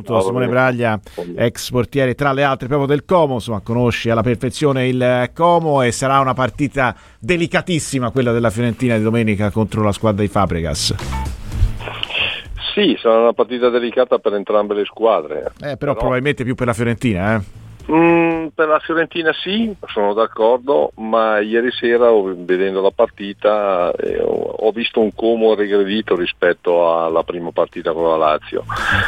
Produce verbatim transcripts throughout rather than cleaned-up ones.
appunto Simone Braglia, ex portiere tra le altre proprio del Como, insomma conosce alla perfezione il Como e sarà una partita delicatissima quella della Fiorentina di domenica contro la squadra di Fabregas. Sì, sarà una partita delicata per entrambe le squadre. Eh, però, però probabilmente più per la Fiorentina, eh? Mm, per la Fiorentina sì, sono d'accordo, ma ieri sera vedendo la partita eh, ho visto un Como regredito rispetto alla prima partita con la Lazio.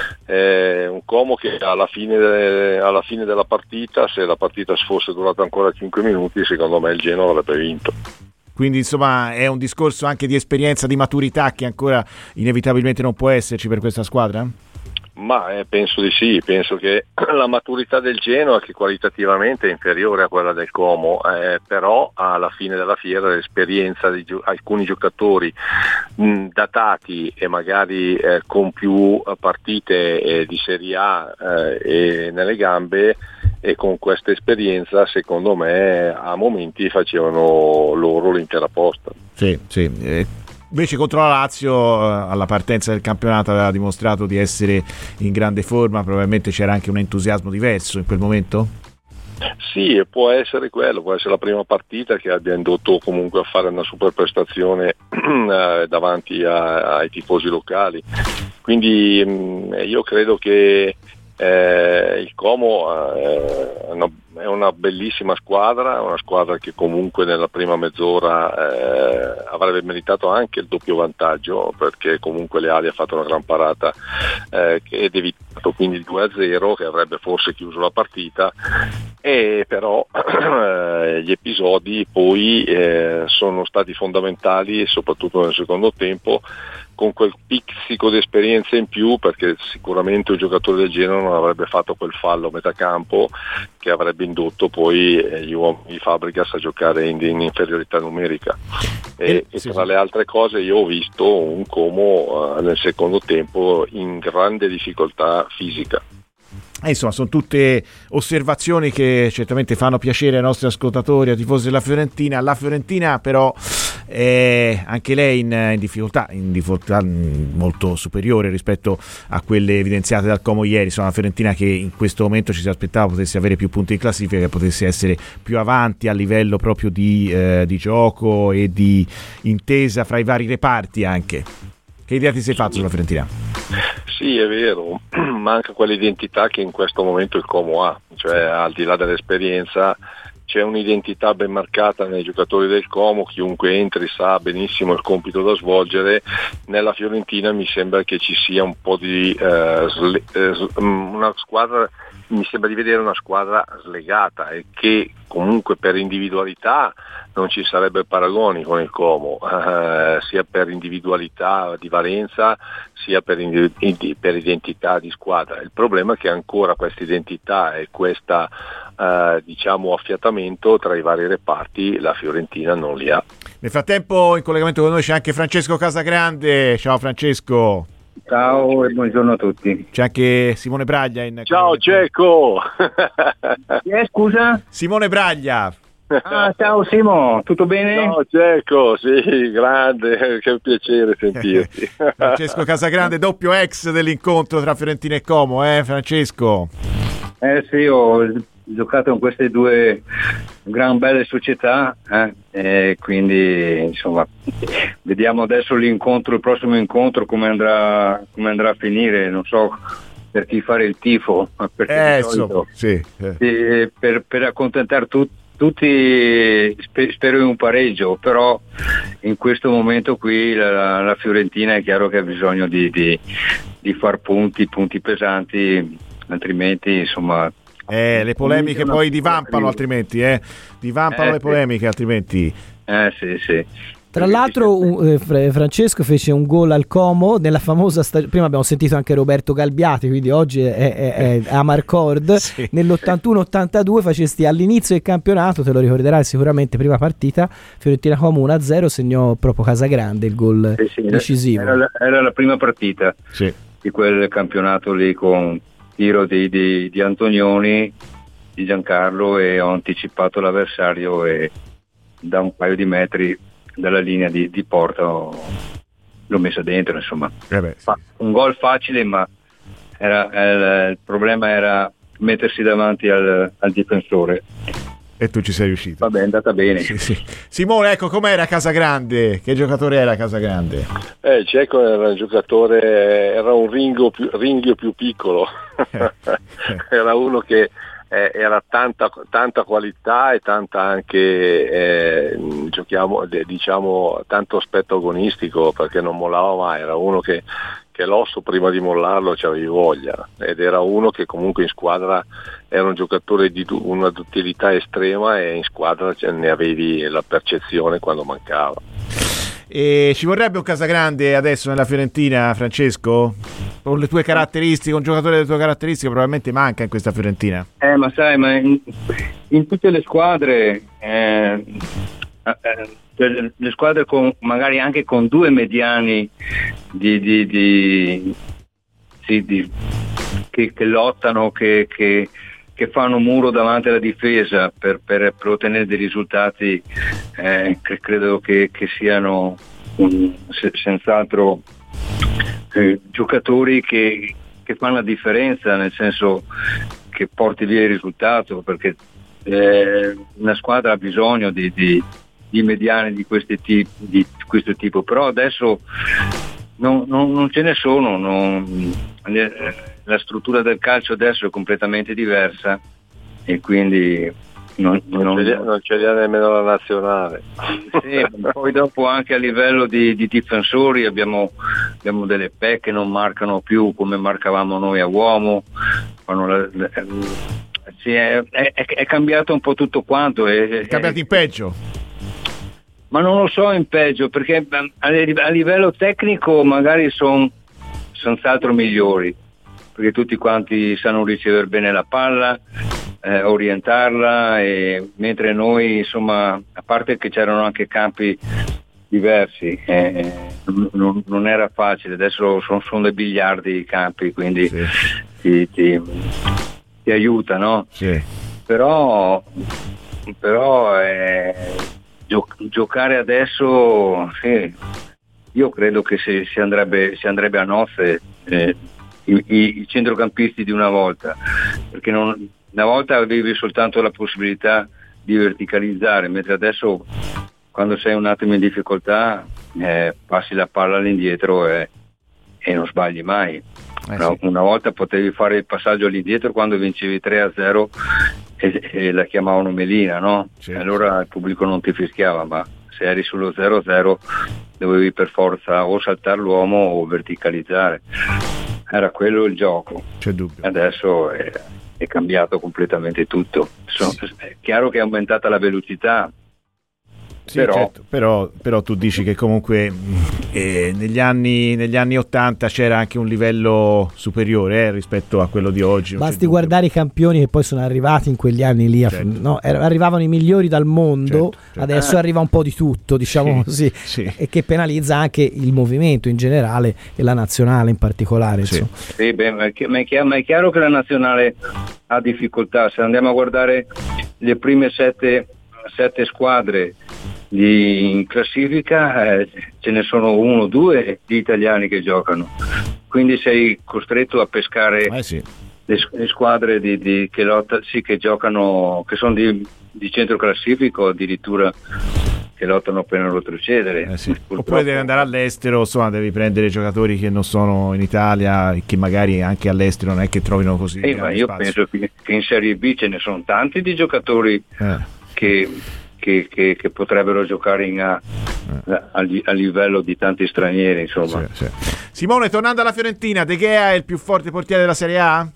Eh, un Como che alla fine, de- alla fine della partita, se la partita fosse durata ancora cinque minuti, secondo me il Genoa avrebbe vinto. Quindi insomma è un discorso anche di esperienza, di maturità che ancora inevitabilmente non può esserci per questa squadra? Ma eh, penso di sì, penso che la maturità del Genoa, che qualitativamente è inferiore a quella del Como, eh, però alla fine della fiera l'esperienza di gio- alcuni giocatori mh, datati e magari eh, con più partite eh, di Serie A eh, e nelle gambe, e con questa esperienza secondo me a momenti facevano loro l'intera posta. Sì, sì. Eh. Invece contro la Lazio alla partenza del campionato aveva dimostrato di essere in grande forma, probabilmente c'era anche un entusiasmo diverso in quel momento? Sì, può essere quello, può essere la prima partita che abbia indotto comunque a fare una super prestazione eh, davanti a, ai tifosi locali, quindi mh, io credo che eh, il Como eh, è una è una bellissima squadra, una squadra che comunque nella prima mezz'ora eh, avrebbe meritato anche il doppio vantaggio, perché comunque Leali ha fatto una gran parata eh, ed evitato quindi il due a zero che avrebbe forse chiuso la partita, e però eh, gli episodi poi eh, sono stati fondamentali e soprattutto nel secondo tempo, con quel pizzico di esperienza in più, perché sicuramente un giocatore del genere non avrebbe fatto quel fallo a metà campo che avrebbe indotto poi gli uomini di Fabregas a giocare in, in inferiorità numerica. E, e tra le altre cose io ho visto un Como uh, nel secondo tempo in grande difficoltà fisica. Eh, insomma, sono tutte osservazioni che certamente fanno piacere ai nostri ascoltatori, ai tifosi della Fiorentina. La Fiorentina però è anche lei in, in difficoltà, in difficoltà molto superiore rispetto a quelle evidenziate dal Como ieri. Sono una Fiorentina che in questo momento ci si aspettava potesse avere più punti in classifica, che potesse essere più avanti a livello proprio di, eh, di gioco e di intesa fra i vari reparti anche. Che idea ti sei fatto sulla Fiorentina? Sì, è vero, manca quell'identità che in questo momento il Como ha, cioè al di là dell'esperienza c'è un'identità ben marcata nei giocatori del Como, chiunque entri sa benissimo il compito da svolgere. Nella Fiorentina mi sembra che ci sia un po' di eh, sle- eh, una squadra, mi sembra di vedere una squadra slegata e che comunque per individualità non ci sarebbe paragoni con il Como, eh, sia per individualità di valenza sia per, indiv- per identità di squadra. Il problema è che ancora questa identità e questa eh, diciamo affiatamento tra i vari reparti la Fiorentina non li ha. Nel frattempo in collegamento con noi c'è anche Francesco Casagrande. Ciao Francesco. Ciao e buongiorno a tutti. C'è anche Simone Braglia in Ciao Cecco. Eh, scusa? Simone Braglia. Ah, ciao Simo, tutto bene? Ciao Cecco, sì, grande, che piacere sentirti. Francesco Casagrande, doppio ex dell'incontro tra Fiorentina e Como, eh Francesco? Eh sì, ho giocato con queste due gran belle società, eh, e quindi insomma vediamo adesso l'incontro, il prossimo incontro come andrà, come andrà a finire, non so per chi fare il tifo, perché eh, di solito, so, sì, eh. eh, per, per accontentare tutti tutti spero in un pareggio, però in questo momento qui la, la Fiorentina è chiaro che ha bisogno di, di, di far punti, punti pesanti, altrimenti insomma eh, le polemiche poi divampano altrimenti eh? divampano eh, le polemiche altrimenti eh sì sì. Tra l'altro eh, Francesco fece un gol al Como nella famosa stagione, prima abbiamo sentito anche Roberto Galbiati, quindi oggi è, è, è a Marcord, sì. Nell'ottantuno ottantadue facesti all'inizio del campionato, te lo ricorderai sicuramente, prima partita Fiorentina Como uno a zero, segnò proprio Casagrande il gol sì, sì, decisivo. Era la, era la prima partita sì. di quel campionato lì con tiro di, di, di Antonioni, di Giancarlo, e ho anticipato l'avversario e da un paio di metri dalla linea di, di porta l'ho messa dentro, insomma. Eh beh, sì. Un gol facile ma era, era, il problema era mettersi davanti al, al difensore. E tu ci sei riuscito. Vabbè, è andata bene. Sì, sì. Simone, ecco, com'era Casagrande? Che giocatore era Casagrande? Eh, il Cecco era un giocatore, era un ringo più, ringhio più piccolo. Era uno che eh, era tanta, tanta qualità e tanta anche eh, giochiamo, diciamo tanto aspetto agonistico, perché non mollava mai. Era uno che, che l'osso prima di mollarlo ci avevi voglia, ed era uno che comunque in squadra era un giocatore di una duttilità estrema, e in squadra ne avevi la percezione quando mancava. E ci vorrebbe un Casagrande adesso nella Fiorentina, Francesco? Con le tue caratteristiche, un giocatore delle tue caratteristiche probabilmente manca in questa Fiorentina. Eh, ma sai, ma in, in tutte le squadre, eh, eh, le squadre con magari anche con due mediani di, di, di, sì, di che, che lottano, che, che, che fanno muro davanti alla difesa per, per, per ottenere dei risultati, eh, che credo che, che siano um, se, senz'altro eh, giocatori che, che fanno la differenza, nel senso che porti via il risultato, perché eh, una squadra ha bisogno di, di, di mediani di, questi tipi, di questo tipo, però adesso non, non, non ce ne sono, non, la struttura del calcio adesso è completamente diversa, e quindi non, non, non ce li ha nemmeno la nazionale. Sì, poi dopo anche a livello di, di difensori abbiamo, abbiamo delle P E che non marcano più come marcavamo noi a uomo. La, la, sì, è, è, è cambiato un po' tutto quanto. È, è cambiato in peggio? Ma non lo so in peggio, perché a, a livello tecnico magari sono senz'altro migliori, perché tutti quanti sanno ricevere bene la palla, eh, orientarla, e mentre noi, insomma, a parte che c'erano anche campi diversi, eh, non, non era facile. Adesso sono, sono dei biliardi i campi, quindi sì, ti, ti, ti aiuta, no? Sì. Però, però eh, gio- giocare adesso, sì, io credo che si, si, andrebbe, si andrebbe a nozze. Eh, I, i, i centrocampisti di una volta, perché non, una volta avevi soltanto la possibilità di verticalizzare, mentre adesso quando sei un attimo in difficoltà eh, passi la palla all'indietro e, e non sbagli mai. Eh una, sì. una volta potevi fare il passaggio all'indietro quando vincevi tre a zero e, e la chiamavano melina, no? Certo. Allora il pubblico non ti fischiava, ma se eri sullo zero a zero dovevi per forza o saltare l'uomo o verticalizzare. Era quello il gioco. C'è dubbio. Adesso è, è cambiato completamente tutto. So, Sì. È chiaro che è aumentata la velocità, Sì, però, certo, però, però tu dici che comunque eh, negli anni negli anni ottanta c'era anche un livello superiore eh, rispetto a quello di oggi. Basti guardare i campioni che poi sono arrivati in quegli anni lì, certo. no, arrivavano i migliori dal mondo, certo, certo. adesso Ah. arriva un po' di tutto, diciamo Sì, così, sì. e che penalizza anche il movimento in generale e la nazionale in particolare. Sì. Insomma. sì, beh, ma, è chi- ma è chiaro, ma è chiaro che la nazionale ha difficoltà. Se andiamo a guardare le prime sette, sette squadre di, in classifica, eh, ce ne sono uno o due di italiani che giocano, quindi sei costretto a pescare Eh sì. le, le squadre di, di, che, lotta, sì, che giocano, che sono di, di centro classifico, addirittura che lottano per non retrocedere. Eh sì. Purtroppo- Oppure devi andare all'estero, insomma, devi prendere giocatori che non sono in Italia e che magari anche all'estero non è che trovino così. Eh, ma grande io spazio. penso che, che in Serie B ce ne sono tanti di giocatori Eh. che, che, che, che potrebbero giocare in A, a, li- a livello di tanti stranieri, insomma. Sì, sì. Simone, tornando alla Fiorentina, De Gea è il più forte portiere della Serie A?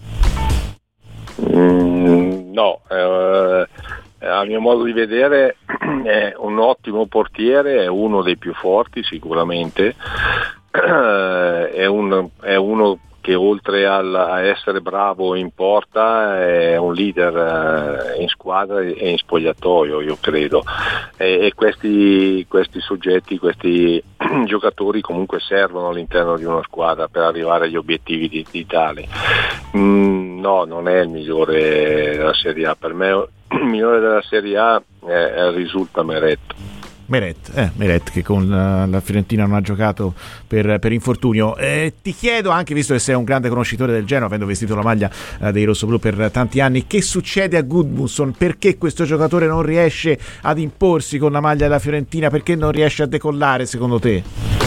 Mm, no, eh, a mio modo di vedere è un ottimo portiere, è uno dei più forti sicuramente, è, un, è uno che oltre al, a essere bravo in porta è un leader in squadra e in spogliatoio, io credo, e, e questi, questi soggetti, questi giocatori comunque servono all'interno di una squadra per arrivare agli obiettivi di, di tale. Mm, no, non è il migliore della Serie A, per me il migliore della Serie A è, è risulta Meretto. Meret, eh, Meret che con la, la Fiorentina non ha giocato per, per infortunio. Eh, ti chiedo, anche visto che sei un grande conoscitore del Genoa, avendo vestito la maglia eh, dei rossoblù per tanti anni, che succede a Gudmundsson? Perché questo giocatore non riesce ad imporsi con la maglia della Fiorentina? Perché non riesce a decollare secondo te?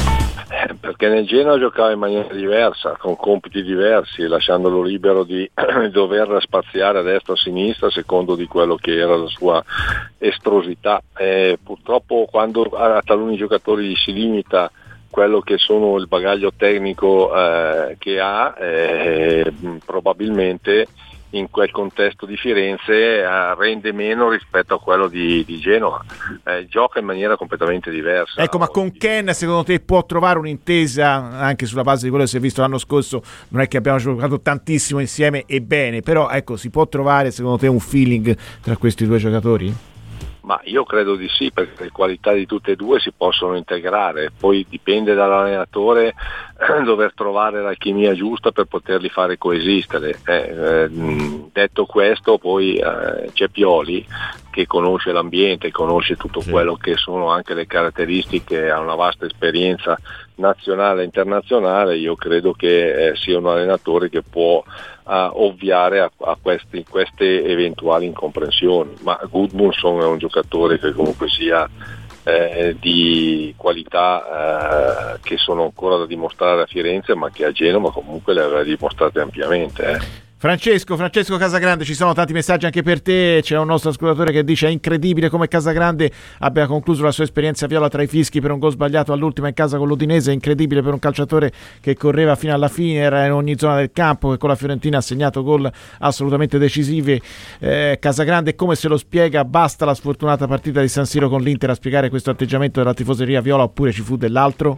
Perché nel Genoa giocava in maniera diversa, con compiti diversi, lasciandolo libero di dover spaziare a destra o a sinistra secondo di quello che era la sua estrosità. E purtroppo quando a taluni giocatori si limita quello che sono il bagaglio tecnico eh, che ha, eh, probabilmente in quel contesto di Firenze eh, rende meno rispetto a quello di, di Genova, eh, gioca in maniera completamente diversa. Ecco, ma con Ken secondo te può trovare un'intesa anche sulla base di quello che si è visto l'anno scorso? Non è che abbiamo giocato tantissimo insieme e bene, però ecco, si può trovare secondo te un feeling tra questi due giocatori? Ma io credo di sì, perché le qualità di tutte e due si possono integrare, poi dipende dall'allenatore dover trovare l'alchimia giusta per poterli fare coesistere. Eh, eh, detto questo, poi eh, c'è Pioli che conosce l'ambiente, conosce tutto sì. quello che sono anche le caratteristiche, ha una vasta esperienza nazionale e internazionale. Io credo che eh, sia un allenatore che può uh, ovviare a, a questi, queste eventuali incomprensioni, ma Gudmundsson è un giocatore che comunque sia eh, di qualità eh, che sono ancora da dimostrare a Firenze, ma che a Genova comunque le aveva dimostrate ampiamente. Eh. Francesco, Francesco Casagrande, ci sono tanti messaggi anche per te. C'è un nostro ascoltatore che dice: è incredibile come Casagrande abbia concluso la sua esperienza viola tra i fischi per un gol sbagliato all'ultima in casa con l'Udinese. È incredibile per un calciatore che correva fino alla fine, era in ogni zona del campo, che con la Fiorentina ha segnato gol assolutamente decisivi. eh, Casagrande come se lo spiega? Basta la sfortunata partita di San Siro con l'Inter a spiegare questo atteggiamento della tifoseria viola, oppure ci fu dell'altro?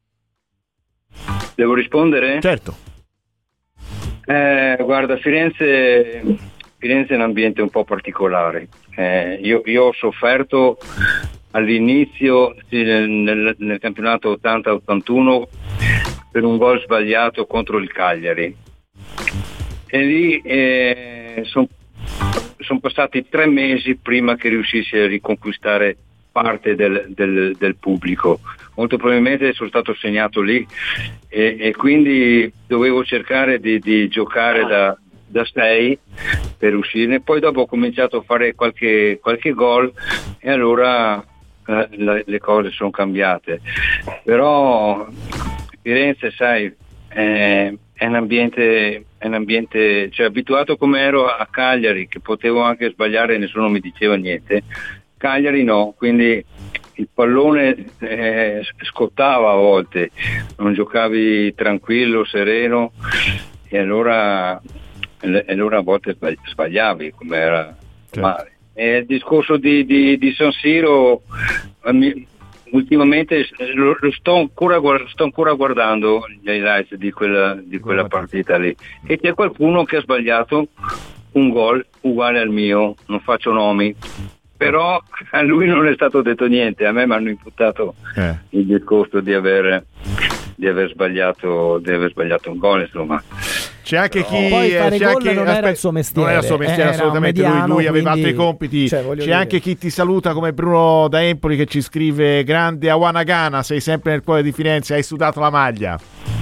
Devo rispondere? Certo. Eh, guarda, Firenze, Firenze è un ambiente un po' particolare. Eh, io, io ho sofferto all'inizio sì, nel, nel campionato ottanta ottantuno per un gol sbagliato contro il Cagliari. E lì eh, sono son passati tre mesi prima che riuscissi a riconquistare parte del, del, del pubblico. Molto probabilmente sono stato segnato lì e, e quindi dovevo cercare di, di giocare da, da sei per uscirne. Poi dopo ho cominciato a fare qualche, qualche gol e allora eh, le, le cose sono cambiate. Però Firenze, sai, è, è un ambiente, è un ambiente, cioè abituato come ero a Cagliari, che potevo anche sbagliare e nessuno mi diceva niente. Cagliari no, quindi il pallone eh, scottava a volte, non giocavi tranquillo, sereno e allora, e allora a volte sbagliavi, come era. Certo. Ma eh, il discorso di, di, di San Siro mi, ultimamente lo, lo sto, ancora, sto ancora guardando gli highlights di quella, di quella partita lì e c'è qualcuno che ha sbagliato un gol uguale al mio, non faccio nomi. Però a lui non è stato detto niente, a me mi hanno imputato eh. il discorso di aver, di aver sbagliato di aver sbagliato un gol, insomma. C'è anche Però, chi poi fare c'è gol anche, non aspetta, era il suo mestiere, non era il suo mestiere era assolutamente, mediano, lui, lui aveva quindi, altri compiti. cioè, c'è dire. anche chi ti saluta come Bruno da Empoli che ci scrive: grande Awanagana, sei sempre nel cuore di Firenze, hai sudato la maglia.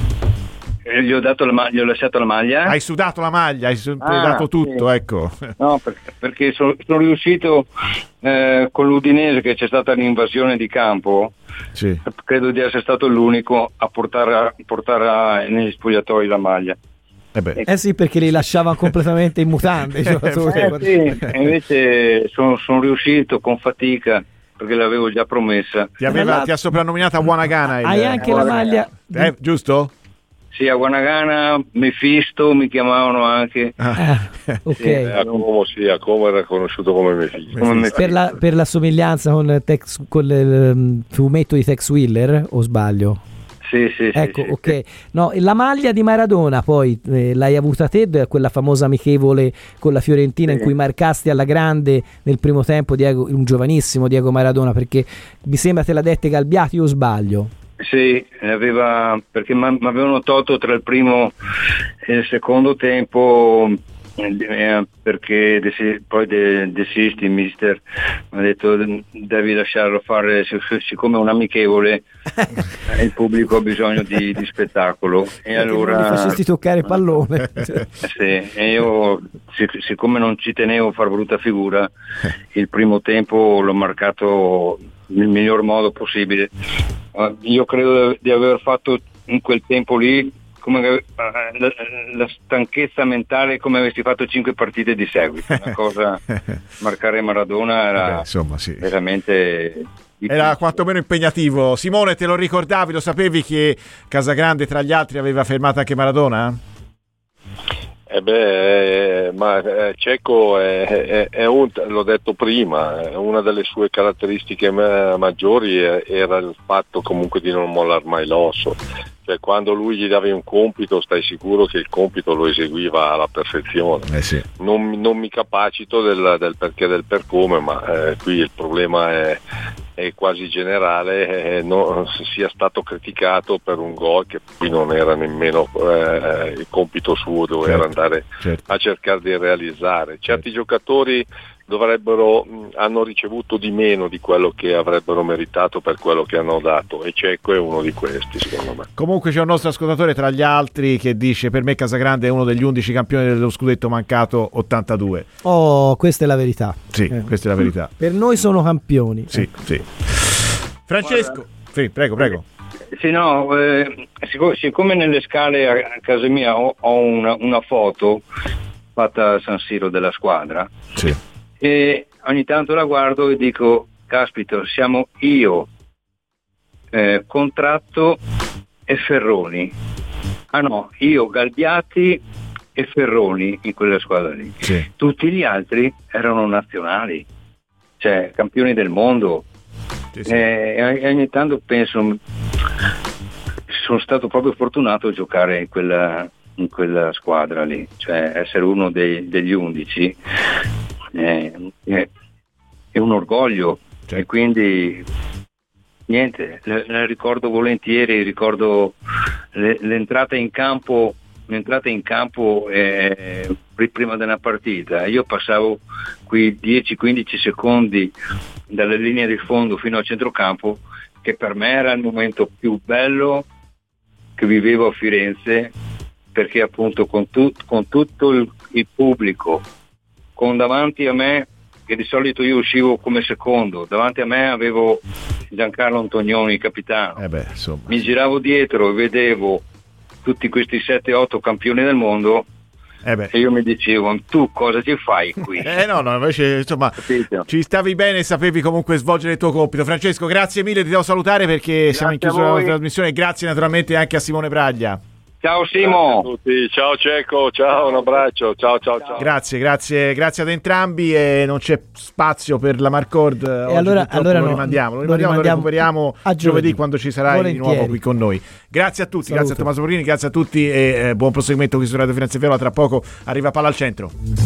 Gli ho, dato la ma- gli ho lasciato la maglia. Hai sudato la maglia, hai sempre ah, dato tutto, sì. ecco. No, perché, perché sono, sono riuscito eh, con l'Udinese, che c'è stata l'invasione di campo, sì. credo di essere stato l'unico a portare, a, portare a, negli spogliatoi la maglia. Eh, beh. eh sì, perché li lasciavano completamente in mutande i giocatori. Eh, sì. E invece sono, sono riuscito con fatica, perché l'avevo già promessa. Ti, aveva, ti ha soprannominata Awanagana. Hai il, anche la maglia, eh, giusto? Sì, a Awanagana, Mefisto mi chiamavano anche. Ah, ok. Sì, a Como, sì, a Como era conosciuto come Mefisto. Come Mefisto. Per, la, per la somiglianza con, Tex, con il um, fumetto di Tex Willer, o sbaglio? Sì, sì, ecco, sì, ok. sì. No, la maglia di Maradona poi eh, l'hai avuta te, quella famosa amichevole con la Fiorentina, sì, in cui marcasti alla grande nel primo tempo Diego, un giovanissimo Diego Maradona, perché mi sembra te la dette Galbiati, o sbaglio? Sì, aveva, perché mi avevano tolto tra il primo e il secondo tempo eh, perché desi- poi de- desisti, mister, mi ha detto devi lasciarlo fare, siccome è un amichevole il pubblico ha bisogno di, di spettacolo, e allora non gli facesti toccare pallone. sì, e io sic- siccome non ci tenevo a far brutta figura, il primo tempo l'ho marcato nel miglior modo possibile. Uh, io credo di aver fatto in quel tempo lì come uh, la, la stanchezza mentale come avessi fatto cinque partite di seguito. Una cosa, marcare Maradona era Vabbè, insomma, sì. veramente difficile. Era quantomeno impegnativo. Simone, te lo ricordavi, lo sapevi che Casagrande tra gli altri aveva fermato anche Maradona? Eh beh, eh, ma eh, Cecco è, è, è un, l'ho detto prima, è una delle sue caratteristiche ma- maggiori è, era il fatto comunque di non mollar mai l'osso. Cioè, quando lui gli davi un compito, stai sicuro che il compito lo eseguiva alla perfezione. Eh sì. non, non mi capacito del, del perché del per come, ma eh, qui il problema è, è quasi generale, eh, no, sia stato criticato per un gol che poi non era nemmeno eh, il compito suo, doveva certo, andare certo. a cercare di realizzare. Certi certo. giocatori dovrebbero hanno ricevuto di meno di quello che avrebbero meritato per quello che hanno dato, e Cecco è uno di questi, secondo me. Comunque c'è un nostro ascoltatore tra gli altri che dice: per me Casagrande è uno degli undici campioni dello scudetto mancato ottantadue. Oh, questa è la verità. Sì, eh. questa è la verità. Per noi sono campioni. Sì, sì. Francesco, Guarda. sì, prego, prego. Sì, no, eh, siccome, siccome nelle scale a, a casa mia ho, ho una, una foto fatta a San Siro della squadra. Sì. E ogni tanto la guardo e dico, caspita, siamo io, eh, Contratto e Ferroni. Ah no, io, Galbiati e Ferroni in quella squadra lì. Sì. Tutti gli altri erano nazionali, cioè campioni del mondo. Sì, sì. Eh, e ogni tanto penso, sono stato proprio fortunato a giocare in quella, in quella squadra lì, cioè essere uno dei, degli undici. È, è, è un orgoglio, certo. E quindi niente, le, le ricordo volentieri, ricordo le, l'entrata in campo, l'entrata in campo eh, prima della partita. Io passavo qui dieci quindici secondi dalle linee di fondo fino al centrocampo, che per me era il momento più bello che vivevo a Firenze, perché appunto con, tu, con tutto il, il pubblico, con davanti a me, che di solito io uscivo come secondo, davanti a me avevo Giancarlo Antonioni, capitano. Eh beh, insomma. Mi giravo dietro e vedevo tutti questi sette otto campioni del mondo, eh beh. E io mi dicevo, tu cosa ci fai qui? eh no, no, invece insomma Capito? Ci stavi bene e sapevi comunque svolgere il tuo compito. Francesco, grazie mille, ti devo salutare perché grazie siamo in chiusura della trasmissione. Grazie naturalmente anche a Simone Braglia. Ciao Simo. A tutti. Ciao Cecco, ciao, un abbraccio, ciao ciao ciao. Grazie, grazie, grazie ad entrambi, e non c'è spazio per la Marcord. E oggi, allora, allora lo no, rimandiamo, lo, lo rimandiamo, lo recuperiamo a giovedì, giovedì quando ci sarai Volentieri. di nuovo qui con noi. Grazie a tutti, Saluto. Grazie a Tommaso Porrini, grazie a tutti e eh, buon proseguimento qui su Radio Firenze Viola. Tra poco arriva Palla al Centro.